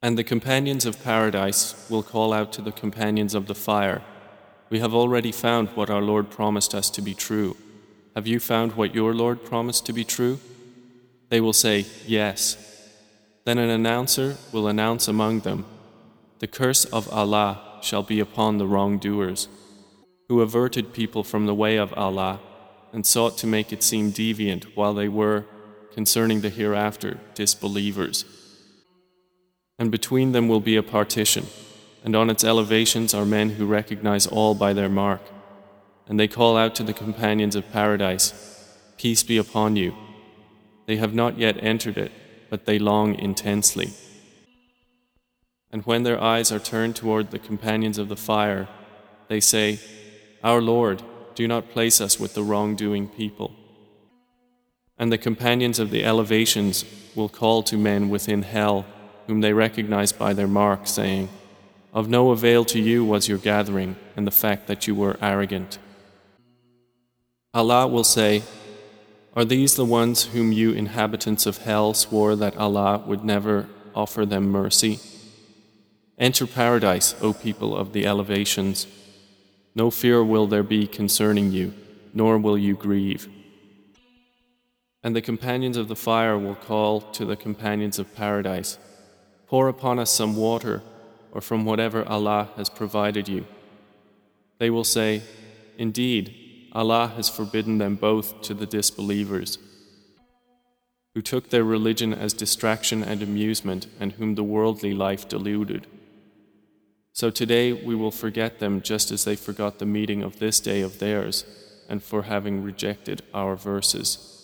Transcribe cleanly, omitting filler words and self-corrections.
And the companions of paradise will call out to the companions of the fire, "We have already found what our Lord promised us to be true. Have you found what your Lord promised to be true?" They will say, "Yes." Then an announcer will announce among them, "The curse of Allah shall be upon the wrongdoers, who averted people from the way of Allah and sought to make it seem deviant while they were, concerning the hereafter, disbelievers." And between them will be a partition, and on its elevations are men who recognize all by their mark. And they call out to the companions of paradise, "Peace be upon you." They have not yet entered it, but they long intensely. And when their eyes are turned toward the companions of the fire, they say, "Our Lord, do not place us with the wrongdoing people." And the companions of the elevations will call to men within hell, whom they recognize by their mark, saying, "Of no avail to you was your gathering and the fact that you were arrogant." Allah will say, "Are these the ones whom you inhabitants of hell swore that Allah would never offer them mercy? Enter paradise, O people of the elevations. No fear will there be concerning you, nor will you grieve." And the companions of the fire will call to the companions of paradise, "Pour upon us some water, or from whatever Allah has provided you." They will say, "Indeed, Allah has forbidden them both to the disbelievers, who took their religion as distraction and amusement, and whom the worldly life deluded. So today we will forget them just as they forgot the meeting of this day of theirs, and for having rejected our verses."